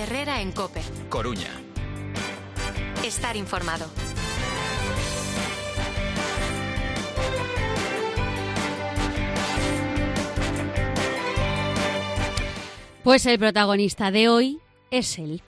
Herrera en COPE. Coruña. Estar informado. Pues el protagonista de hoy es él.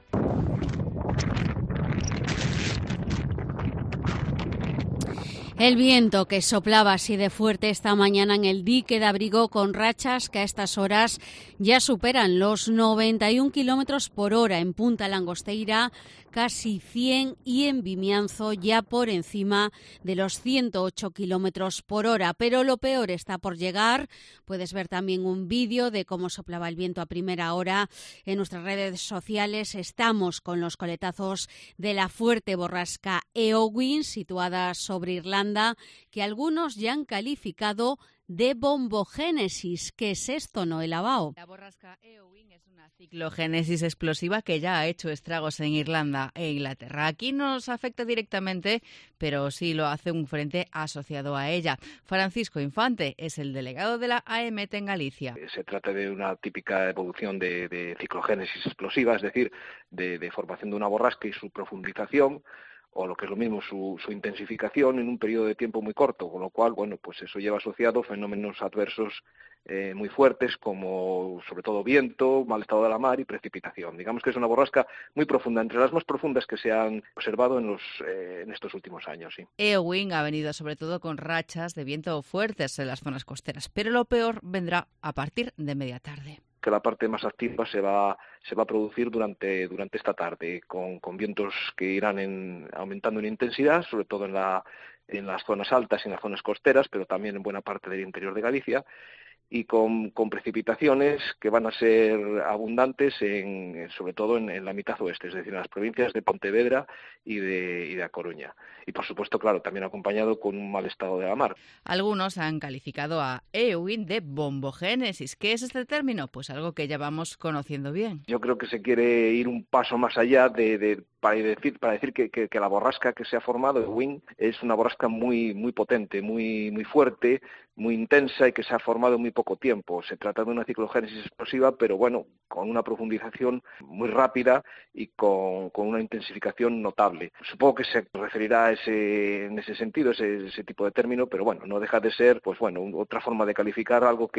El viento que soplaba así de fuerte esta mañana en el dique de Abrigo, con rachas que a estas horas ya superan los 91 kilómetros por hora en Punta Langosteira, casi 100, y en Vimianzo ya por encima de los 108 kilómetros por hora. Pero lo peor está por llegar. Puedes ver también un vídeo de cómo soplaba el viento a primera hora en nuestras redes sociales. Estamos con los coletazos de la fuerte borrasca Eowyn, situada sobre Irlanda, que algunos ya han calificado de bombogénesis. ¿Qué es esto, Noel Abao? La borrasca Eowyn es una ciclogénesis explosiva que ya ha hecho estragos en Irlanda e Inglaterra. Aquí no nos afecta directamente, pero sí lo hace un frente asociado a ella. Francisco Infante es el delegado de la AEMET en Galicia. Se trata de una típica evolución de ciclogénesis explosiva, es decir, de formación de una borrasca y su profundización, o lo que es lo mismo, su intensificación en un periodo de tiempo muy corto, con lo cual, bueno, pues eso lleva asociado fenómenos adversos muy fuertes, como sobre todo viento, mal estado de la mar y precipitación. Digamos que es una borrasca muy profunda, entre las más profundas que se han observado en estos últimos años. Sí. Eowyn ha venido sobre todo con rachas de viento fuertes en las zonas costeras, pero lo peor vendrá a partir de media tarde. Que la parte más activa se va a producir durante esta tarde, con vientos que irán aumentando en intensidad, sobre todo en las zonas altas y en las zonas costeras, pero también en buena parte del interior de Galicia, y con precipitaciones que van a ser abundantes sobre todo en la mitad oeste, es decir, en las provincias de Pontevedra y de A Coruña. Y por supuesto, claro, también acompañado con un mal estado de la mar. Algunos han calificado a Eowyn de bombogénesis. ¿Qué es este término? Pues algo que ya vamos conociendo bien. Yo creo que se quiere ir un paso más allá para decir que la borrasca que se ha formado, Eowyn, es una borrasca muy, muy potente, muy, muy fuerte, muy intensa y que se ha formado en muy poco tiempo. Se trata de una ciclogénesis explosiva, pero bueno, con una profundización muy rápida y con una intensificación notable. Supongo que se referirá a en ese sentido, ese tipo de término, pero bueno, no deja de ser, pues bueno, otra forma de calificar algo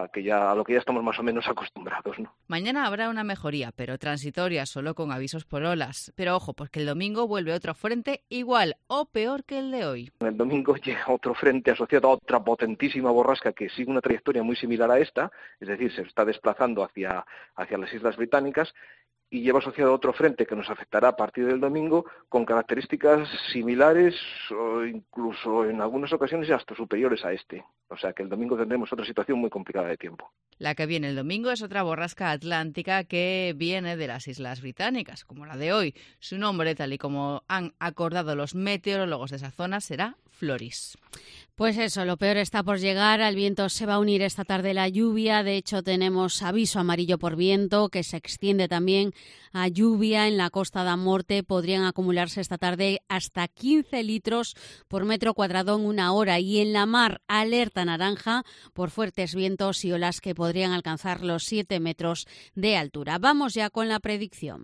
a lo que ya estamos más o menos acostumbrados, ¿no? Mañana habrá una mejoría, pero transitoria, solo con avisos por olas. Pero ojo, porque el domingo vuelve otro frente igual o peor que el de hoy. El domingo llega otro frente asociado a otra potentísima borrasca que sigue una trayectoria muy similar a esta, es decir, se está desplazando hacia las Islas Británicas, y lleva asociado otro frente que nos afectará a partir del domingo con características similares o incluso en algunas ocasiones hasta superiores a este. O sea que el domingo tendremos otra situación muy complicada de tiempo. La que viene el domingo es otra borrasca atlántica que viene de las Islas Británicas, como la de hoy. Su nombre, tal y como han acordado los meteorólogos de esa zona, será Floris. Pues eso, lo peor está por llegar. Al viento se va a unir esta tarde la lluvia. De hecho, tenemos aviso amarillo por viento, que se extiende también a lluvia en la Costa da Morte. Podrían acumularse esta tarde hasta 15 litros por metro cuadrado en una hora. Y en la mar, alerta naranja por fuertes vientos y olas que podrían alcanzar los 7 metros de altura. Vamos ya con la predicción.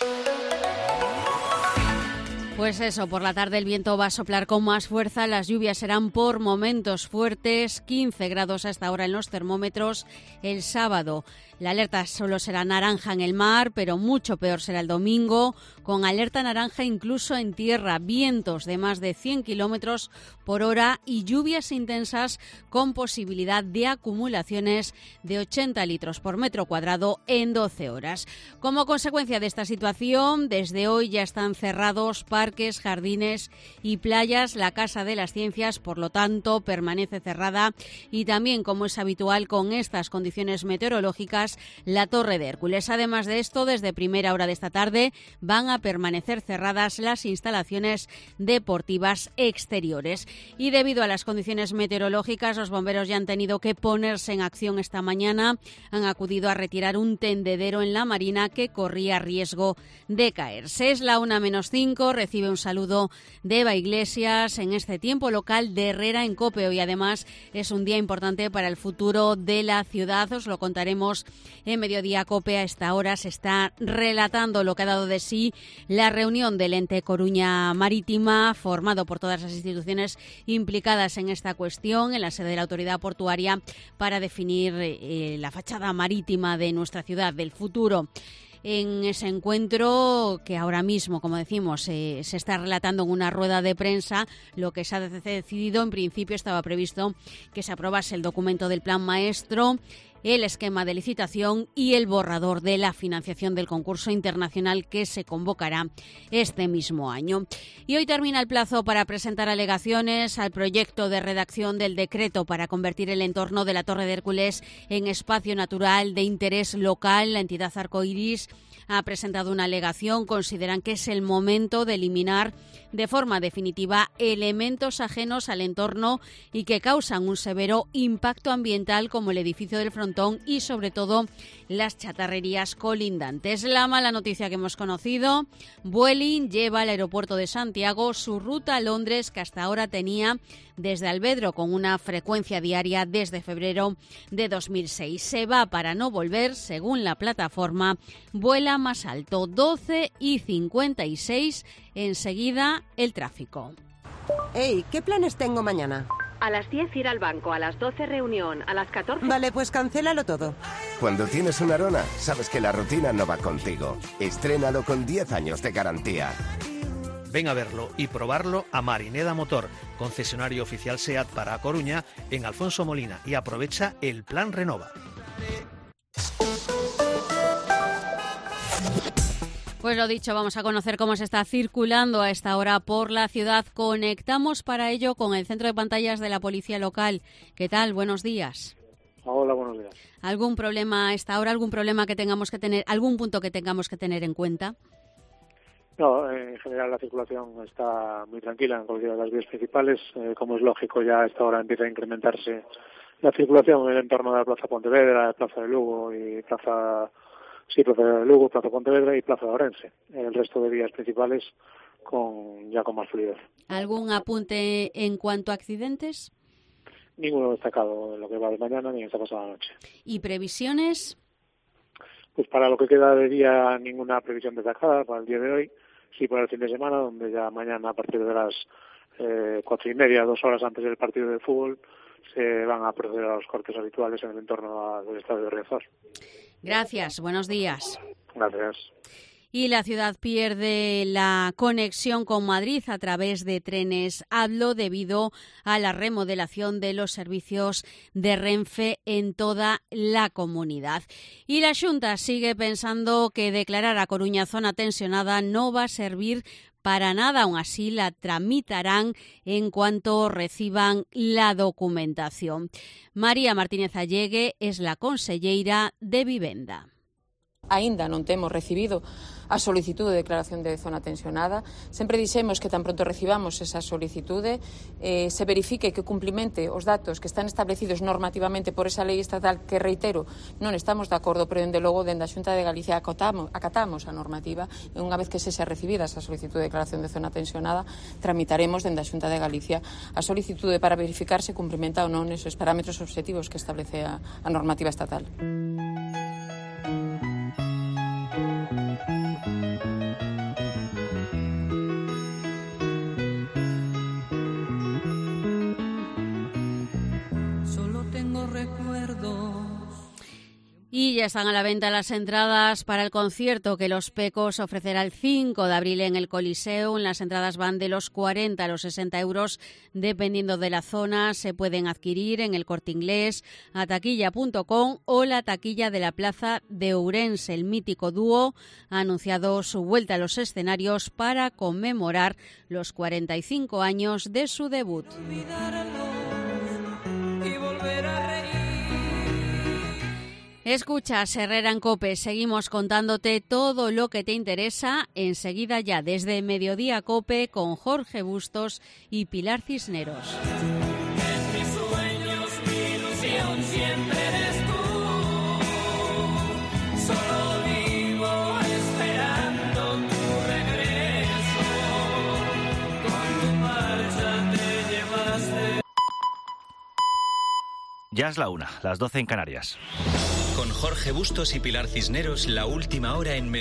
Pues eso, por la tarde el viento va a soplar con más fuerza, las lluvias serán por momentos fuertes, 15 grados a esta hora en los termómetros. El sábado la alerta solo será naranja en el mar, pero mucho peor será el domingo, con alerta naranja incluso en tierra, vientos de más de 100 kilómetros por hora y lluvias intensas con posibilidad de acumulaciones de 80 litros por metro cuadrado en 12 horas. Como consecuencia de esta situación, desde hoy ya están cerrados parques, jardines y playas. La Casa de las Ciencias, por lo tanto, permanece cerrada y también, como es habitual con estas condiciones meteorológicas, la Torre de Hércules. Además de esto, desde primera hora de esta tarde van a permanecer cerradas las instalaciones deportivas exteriores. Y debido a las condiciones meteorológicas, los bomberos ya han tenido que ponerse en acción esta mañana. Han acudido a retirar un tendedero en la Marina que corría riesgo de caerse. Es la 1:05. recibe un saludo de Eva Iglesias en este tiempo local de Herrera en COPE. Y además es un día importante para el futuro de la ciudad. Os lo contaremos en Mediodía COPE. A esta hora se está relatando lo que ha dado de sí la reunión del ente Coruña Marítima, formado por todas las instituciones implicadas en esta cuestión, en la sede de la autoridad portuaria, para definir la fachada marítima de nuestra ciudad del futuro. En ese encuentro, que ahora mismo, como decimos, se está relatando en una rueda de prensa, lo que se ha decidido, en principio estaba previsto que se aprobase el documento del plan maestro, el esquema de licitación y el borrador de la financiación del concurso internacional que se convocará este mismo año. Y hoy termina el plazo para presentar alegaciones al proyecto de redacción del decreto para convertir el entorno de la Torre de Hércules en espacio natural de interés local. La entidad Arcoiris ha presentado una alegación. Consideran que es el momento de eliminar de forma definitiva elementos ajenos al entorno y que causan un severo impacto ambiental, como el edificio del frontón y sobre todo las chatarrerías colindantes. La mala noticia que hemos conocido: Vueling lleva al aeropuerto de Santiago su ruta a Londres, que hasta ahora tenía desde Alvedro con una frecuencia diaria desde febrero de 2006. Se va para no volver. Según la plataforma, vuela más alto, 12:56. Enseguida, el tráfico. Hey, ¿qué planes tengo mañana? A las 10 ir al banco, a las 12 reunión, a las 14... Vale, pues cancélalo todo. Cuando tienes una Arona, sabes que la rutina no va contigo. Estrénalo con 10 años de garantía. Ven a verlo y probarlo a Marineda Motor, concesionario oficial SEAT para A Coruña, en Alfonso Molina, y aprovecha el plan Renova. Pues lo dicho, vamos a conocer cómo se está circulando a esta hora por la ciudad. Conectamos para ello con el centro de pantallas de la policía local. ¿Qué tal? Buenos días. Hola, buenos días. ¿Algún problema a esta hora? ¿Algún problema que tengamos que tener? ¿Algún punto que tengamos que tener en cuenta? No, en general la circulación está muy tranquila en cualquiera de las vías principales. Como es lógico, ya a esta hora empieza a incrementarse la circulación en el entorno de la Plaza Pontevedra, Plaza de Lugo y Plaza de Lugo, Plaza Pontevedra y Plaza de Orense. El resto de vías principales ya con más fluidez. ¿Algún apunte en cuanto a accidentes? Ninguno destacado en lo que va de mañana ni en esta pasada noche. ¿Y previsiones? Pues para lo que queda de día, ninguna previsión destacada para el día de hoy. Sí para el fin de semana, donde ya mañana a partir de las 4:30, 2 horas antes del partido de fútbol, se van a proceder a los cortes habituales en el entorno del estadio de Riazor. Gracias, buenos días. Gracias. Y la ciudad pierde la conexión con Madrid a través de trenes ADLO debido a la remodelación de los servicios de Renfe en toda la comunidad. Y la Xunta sigue pensando que declarar a Coruña zona tensionada no va a servir para nada. Aún así, la tramitarán en cuanto reciban la documentación. María Martínez Allegue es la conselleira de Vivenda. Aínda non temos recibido a solicitude de declaración de zona tensionada. Sempre dixemos que tan pronto recibamos esa solicitude, se verifique que cumplimente os datos que están establecidos normativamente por esa lei estatal, que, reitero, non estamos de acordo, pero, dende logo, dende a Xunta de Galicia acatamos a normativa, e unha vez que se xa recibida esa solicitude de declaración de zona tensionada, tramitaremos dende a Xunta de Galicia a solicitude para verificar se cumprimenta ou non esos parámetros obxectivos que establece a normativa estatal. Y ya están a la venta las entradas para el concierto que Los Pecos ofrecerá el 5 de abril en el Coliseo. Las entradas van de los 40 a los 60 euros, dependiendo de la zona. Se pueden adquirir en el Corte Inglés, a taquilla.com o la taquilla de la Plaza de Ourense. El mítico dúo ha anunciado su vuelta a los escenarios para conmemorar los 45 años de su debut. Escuchas Herrera en COPE, seguimos contándote todo lo que te interesa enseguida ya desde Mediodía COPE con Jorge Bustos y Pilar Cisneros. Mis sueños, mi ilusión, siempre eres tú. Solo vivo esperando tu regreso. Ya es la 1, las 12 en Canarias. Con Jorge Bustos y Pilar Cisneros, la última hora en